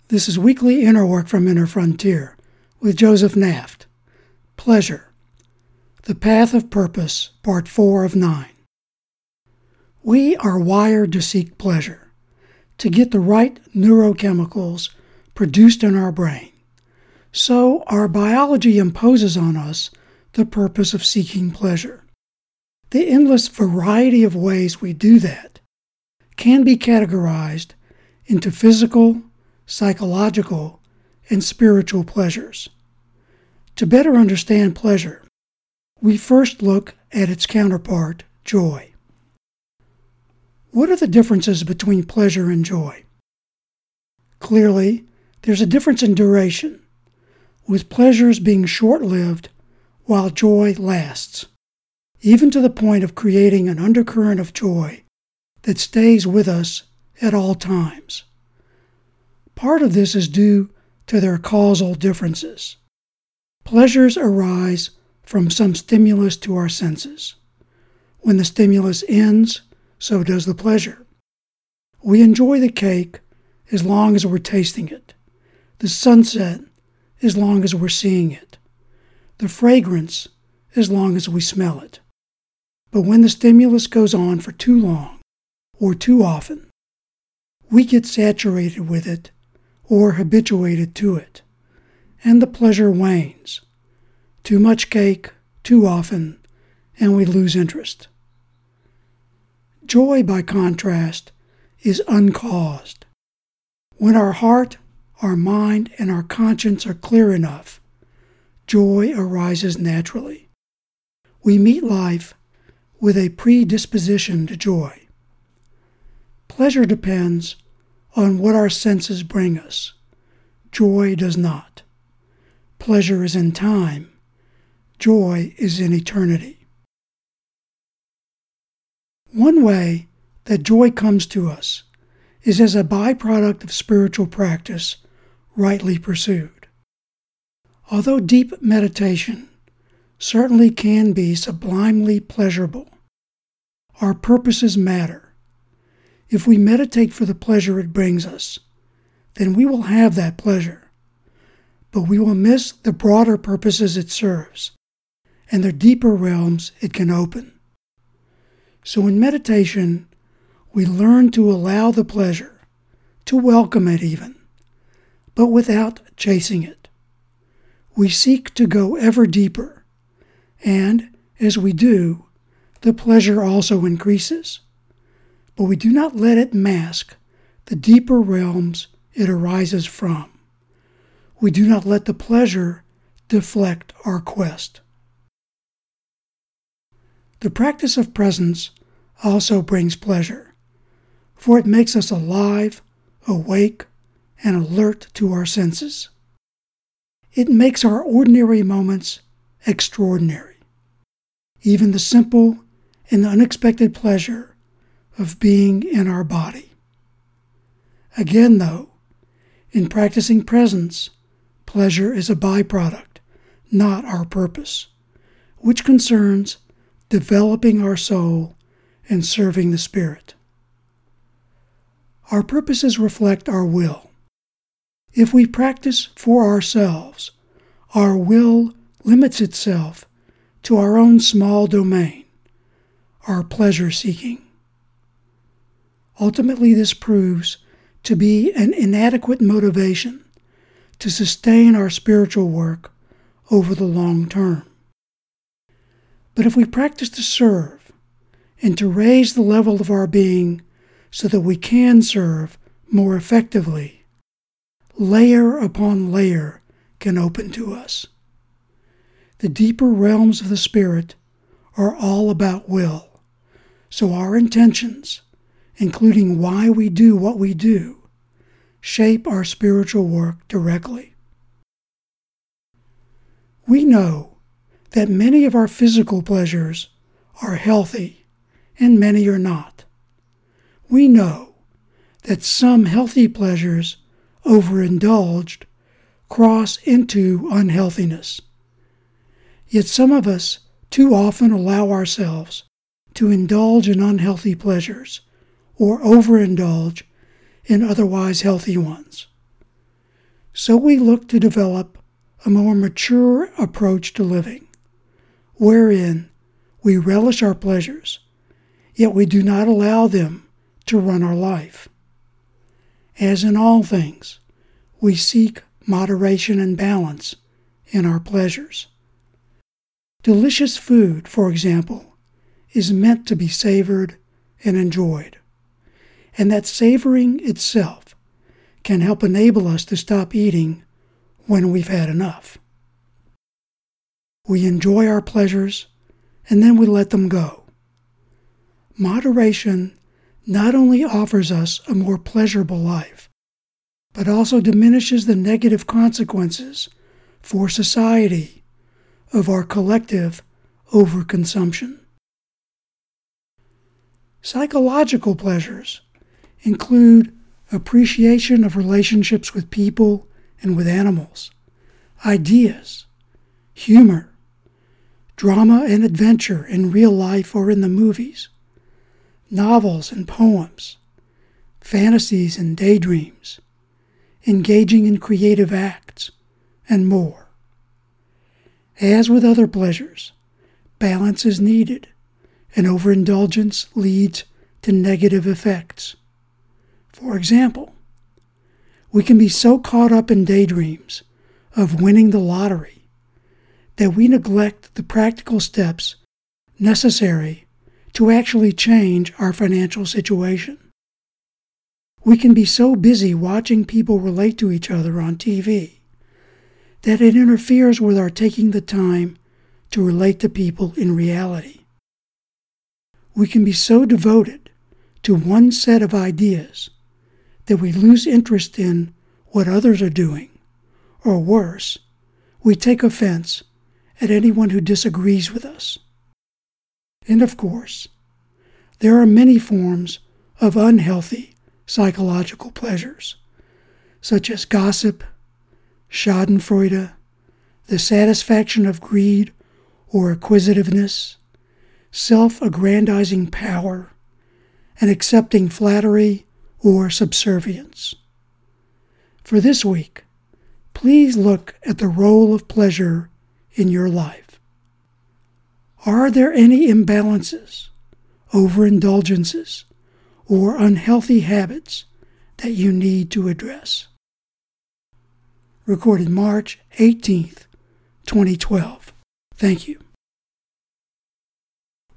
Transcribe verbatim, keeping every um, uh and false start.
This is Weekly Inner Work from Inner Frontier with Joseph Naft. Pleasure. The Path of Purpose, Part four of nine. We are wired to seek pleasure, to get the right neurochemicals produced in our brain. So our biology imposes on us the purpose of seeking pleasure. The endless variety of ways we do that can be categorized into physical, psychological, and spiritual pleasures. To better understand pleasure, we first look at its counterpart, joy. What are the differences between pleasure and joy? Clearly, there's a difference in duration, with pleasures being short-lived while joy lasts, even to the point of creating an undercurrent of joy that stays with us at all times. Part of this is due to their causal differences. Pleasures arise from some stimulus to our senses. When the stimulus ends, so does the pleasure. We enjoy the cake as long as we're tasting it, the sunset as long as we're seeing it, the fragrance as long as we smell it. But when the stimulus goes on for too long or too often, we get saturated with it or habituated to it, and the pleasure wanes. Too much cake, too often, and we lose interest. Joy, by contrast, is uncaused. When our heart, our mind, and our conscience are clear enough, joy arises naturally. We meet life with a predisposition to joy. Pleasure depends on what our senses bring us. Joy does not. Pleasure is in time. Joy is in eternity. One way that joy comes to us is as a byproduct of spiritual practice rightly pursued. Although deep meditation certainly can be sublimely pleasurable, our purposes matter. If we meditate for the pleasure it brings us, then we will have that pleasure, but we will miss the broader purposes it serves and the deeper realms it can open. So in meditation, we learn to allow the pleasure, to welcome it even, but without chasing it. We seek to go ever deeper, and as we do, the pleasure also increases. But we do not let it mask the deeper realms it arises from. We do not let the pleasure deflect our quest. The practice of presence also brings pleasure, for it makes us alive, awake, and alert to our senses. It makes our ordinary moments extraordinary. Even the simple and unexpected pleasure of being in our body. Again, though, in practicing presence, pleasure is a byproduct, not our purpose, which concerns developing our soul and serving the Spirit. Our purposes reflect our will. If we practice for ourselves, our will limits itself to our own small domain, our pleasure-seeking. Ultimately, this proves to be an inadequate motivation to sustain our spiritual work over the long term. But if we practice to serve and to raise the level of our being so that we can serve more effectively, layer upon layer can open to us. The deeper realms of the Spirit are all about will, so our intentions, including why we do what we do, shape our spiritual work directly. We know that many of our physical pleasures are healthy and many are not. We know that some healthy pleasures, overindulged, cross into unhealthiness. Yet some of us too often allow ourselves to indulge in unhealthy pleasures or overindulge in otherwise healthy ones. So we look to develop a more mature approach to living, wherein we relish our pleasures, yet we do not allow them to run our life. As in all things, we seek moderation and balance in our pleasures. Delicious food, for example, is meant to be savored and enjoyed, and that savoring itself can help enable us to stop eating when we've had enough. We enjoy our pleasures, and then we let them go. Moderation not only offers us a more pleasurable life, but also diminishes the negative consequences for society of our collective overconsumption. Psychological pleasures include appreciation of relationships with people and with animals, ideas, humor, drama and adventure in real life or in the movies, novels and poems, fantasies and daydreams, engaging in creative acts, and more. As with other pleasures, balance is needed, and overindulgence leads to negative effects. For example, we can be so caught up in daydreams of winning the lottery that we neglect the practical steps necessary to actually change our financial situation. We can be so busy watching people relate to each other on T V that it interferes with our taking the time to relate to people in reality. We can be so devoted to one set of ideas that we lose interest in what others are doing, or worse, we take offense at anyone who disagrees with us. And of course, there are many forms of unhealthy psychological pleasures, such as gossip, schadenfreude, the satisfaction of greed or acquisitiveness, self-aggrandizing power, and accepting flattery or subservience. For this week, please look at the role of pleasure in your life. Are there any imbalances, overindulgences, or unhealthy habits that you need to address? Recorded March eighteenth, twenty twelve. Thank you.